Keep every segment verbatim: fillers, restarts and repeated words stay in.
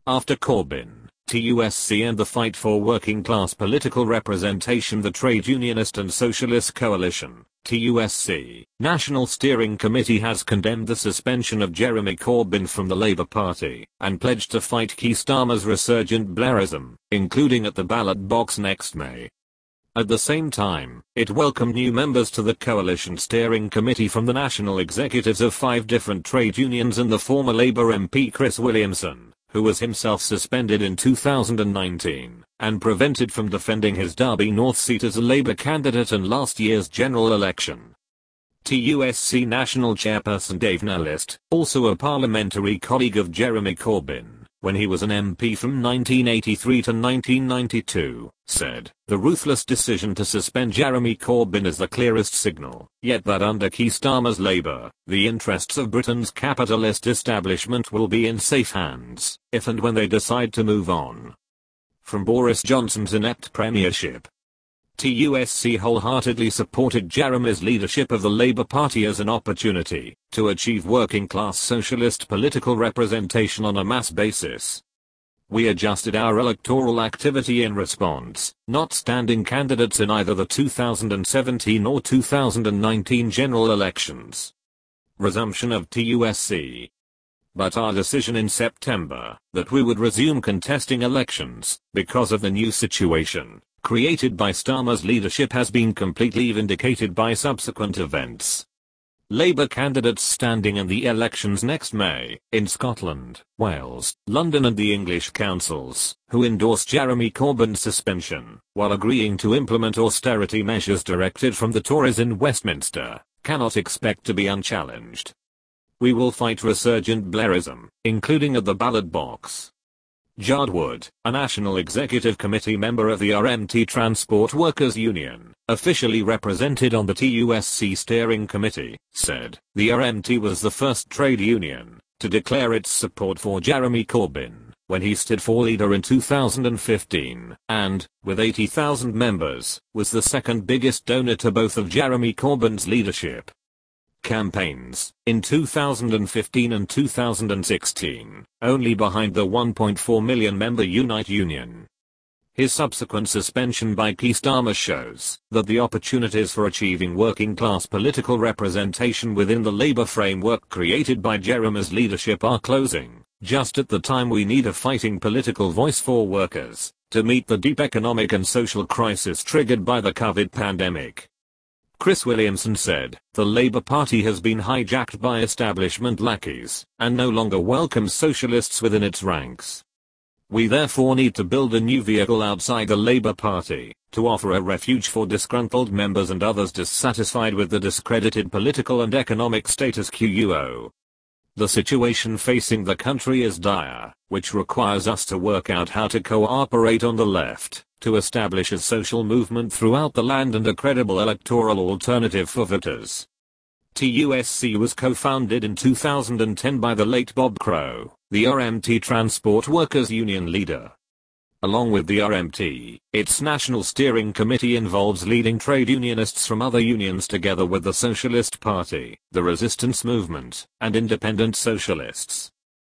After Corbyn, T U S C and the Fight for Working Class Political Representation, the Trade Unionist and Socialist Coalition, T U S C, National Steering Committee has condemned the suspension of Jeremy Corbyn from the Labour Party, and pledged to fight Keir Starmer's resurgent Blairism, including at the ballot box next May. At the same time, it welcomed new members to the Coalition Steering Committee from the national executives of five different trade unions and the former Labour M P Chris Williamson, who was himself suspended in two thousand nineteen, and prevented from defending his Derby North seat as a Labour candidate in last year's general election. T U S C National Chairperson Dave Nellist, also a parliamentary colleague of Jeremy Corbyn, when he was an M P from nineteen eighty-three to nineteen ninety-two, said, "The ruthless decision to suspend Jeremy Corbyn is the clearest signal, yet that under Keir Starmer's Labour, the interests of Britain's capitalist establishment will be in safe hands, if and when they decide to move on." From Boris Johnson's inept premiership, T U S C wholeheartedly supported Jeremy's leadership of the Labour Party as an opportunity to achieve working-class socialist political representation on a mass basis. "We adjusted our electoral activity in response, not standing candidates in either the two thousand seventeen or two thousand nineteen general elections." Resumption of T U S C. But our decision in September, that we would resume contesting elections, because of the new situation created by Starmer's leadership, has been completely vindicated by subsequent events. Labour candidates standing in the elections next May, in Scotland, Wales, London and the English councils, who endorsed Jeremy Corbyn's suspension, while agreeing to implement austerity measures directed from the Tories in Westminster, cannot expect to be unchallenged. "We will fight resurgent Blairism, including at the ballot box." Jard Wood, a National Executive Committee member of the R M T Transport Workers Union, officially represented on the T U S C Steering Committee, said, "The R M T was the first trade union to declare its support for Jeremy Corbyn when he stood for leader in two thousand fifteen, and, with eighty thousand members, was the second biggest donor to both of Jeremy Corbyn's leadership campaigns, in two thousand fifteen and two thousand sixteen, only behind the one point four million member Unite Union." His subsequent suspension by Keir Starmer shows that the opportunities for achieving working-class political representation within the Labour framework created by Jeremy's leadership are closing, just at the time we need a fighting political voice for workers, to meet the deep economic and social crisis triggered by the COVID pandemic. Chris Williamson said, "The Labour Party has been hijacked by establishment lackeys, and no longer welcomes socialists within its ranks. We therefore need to build a new vehicle outside the Labour Party, to offer a refuge for disgruntled members and others dissatisfied with the discredited political and economic status quo. The situation facing the country is dire, which requires us to work out how to cooperate on the left, to establish a social movement throughout the land and a credible electoral alternative for voters." T U S C was co-founded in two thousand ten by the late Bob Crow, the R M T Transport Workers Union leader. Along with the R M T, its National Steering Committee involves leading trade unionists from other unions together with the Socialist Party, the Resistance Movement, and independent socialists.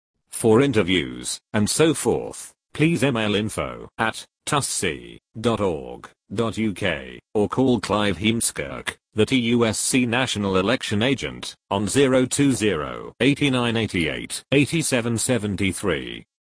For interviews, and so forth, please email info at t u s c dot org dot u k or call Clive Heemskirk, the T U S C National Election Agent, on zero two zero, eight nine eight eight, eight seven seven three.